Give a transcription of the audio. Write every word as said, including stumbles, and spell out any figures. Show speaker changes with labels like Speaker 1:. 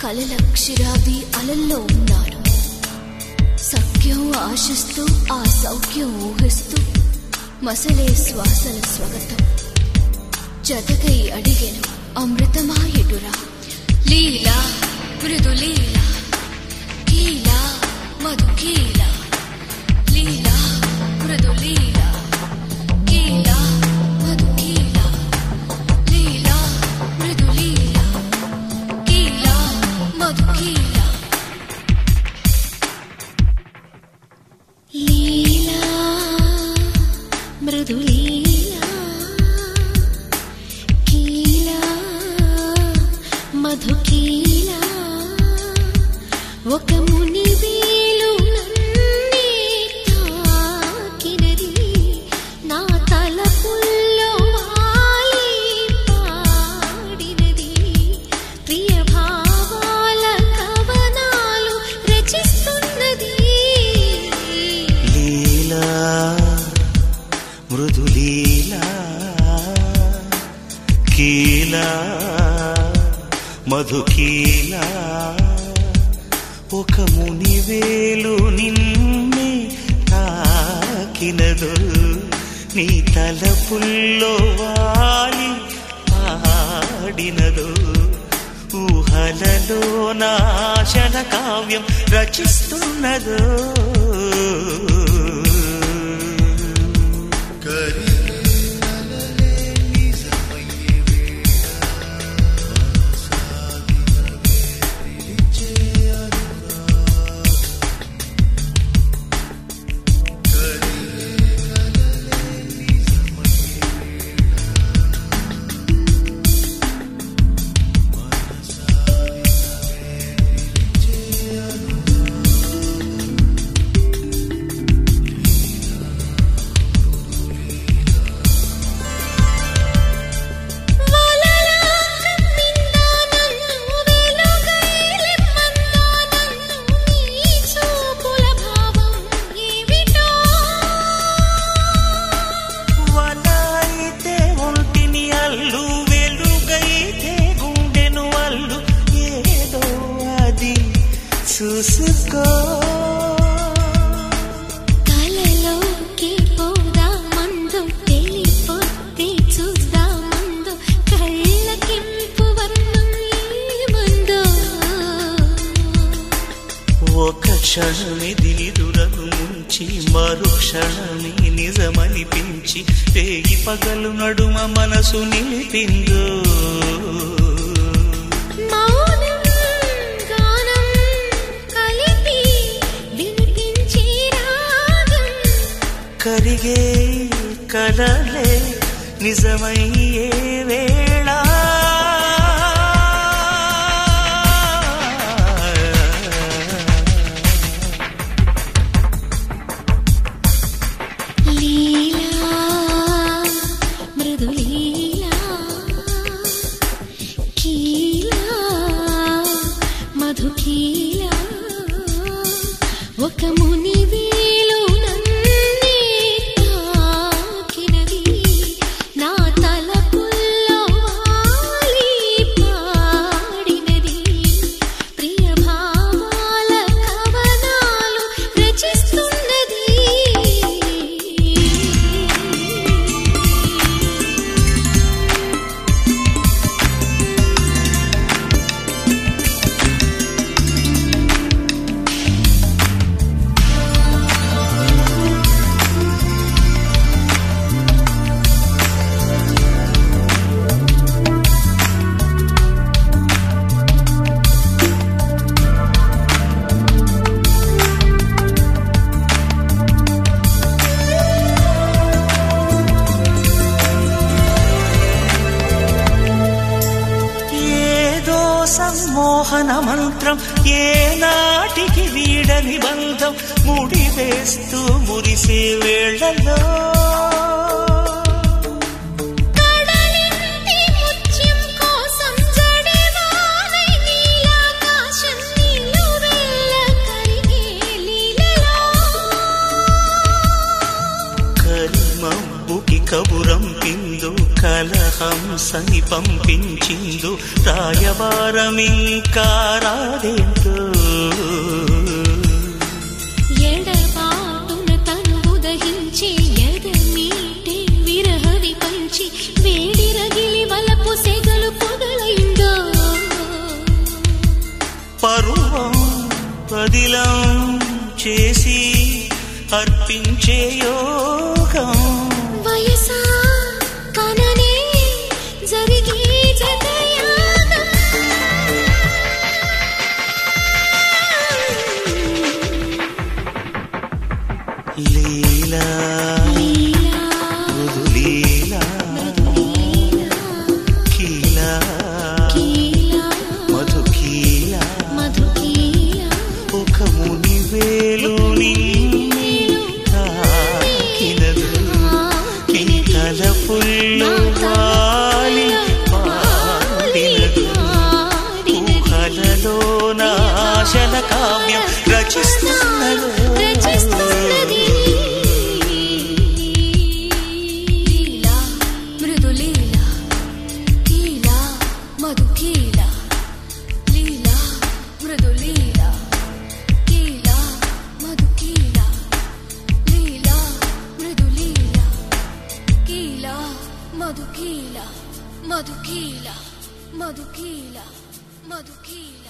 Speaker 1: కలలక్షరాది అలల్లో ఉన్నాను. సఖ్యం ఆశిస్తూ ఆ సౌఖ్యం ఊహిస్తూ మసలే శ్వాసల స్వగతం జతకై అడిగెను అమృతమాయడురా. లీలా మృదు లీలా కీలా మధు కీలా లీలా మృదు లీలా కీలా మధు కీలా లీలా మృదు లీలా కీలా మధు కీలా లీలా మృదు లీలా కీలా మధు కీలా ఒక ముని వేలు నన్నే తాకినది నా తలపుల్లో వాలి పాడినది ప్రియ భావాల కవనాలు రచిస్తున్నది.
Speaker 2: లీలా మృదు లీలా కీలా మధు కీలా ఒక ముని వేలు నిన్నే తాకినదు నీ తలపుల్లో వాలి పాడినదు ఊహలలో నాశన కావ్యం రచిస్తున్నదో. చూసుకో
Speaker 1: కలలోకి పోదామందు తెలిపోతే చూద్దామందు కళ్ళకింపు వర్ణం ఏమందో.
Speaker 2: ఒక క్షణమిది నిదురను ముంచి మరు క్షణమి నిజమనిపించి రేగి పగలు నడుమ మనసు నిలిపిందో. కరిగే కలలే నిజమయ్యే వేళ
Speaker 1: లీలా మృదు లీలా కీలా మధు కీలా ఒక ముని వేలు
Speaker 2: మోహన మంత్రం ఏనాటికి వీడని బంధం ముడివేస్తూ మురిసే వేళలో కరిమబ్బుకి కబురం పిందు కలహ రసహంసని పంపించిందో రాయవారమింకా రాదేంటో
Speaker 1: ఎడబాటున తను ఉదహించి ఎదమీటే విరహవి పంచి వేడి రగిలి వలపు సెగలు పొగలైందో
Speaker 2: పరువం పదిలం చేసి అర్పించే యోగం
Speaker 1: వయసా కననే జరిగే జగయాగం
Speaker 2: లీలా
Speaker 1: లీలా
Speaker 2: మృదులీలా కీలా
Speaker 1: కీలా
Speaker 2: మధుకీలా
Speaker 1: మధుకీలా
Speaker 2: ఒక మునివేలు నిన్నే తాకినదు కీతల పుల్లు వాలి పాడినదు ఊహలలో నాశల కావ్యం రచిస్తున్నదో
Speaker 1: రచిస్తున్నది లీలా మృదులీలా కీలా మధుకీలా లీలా మృదులీలా కీలా మధుకీలా లీలా మృదులీలా కీలా మధుకీలా మధుకీలా మధుకీలా మధుకీలా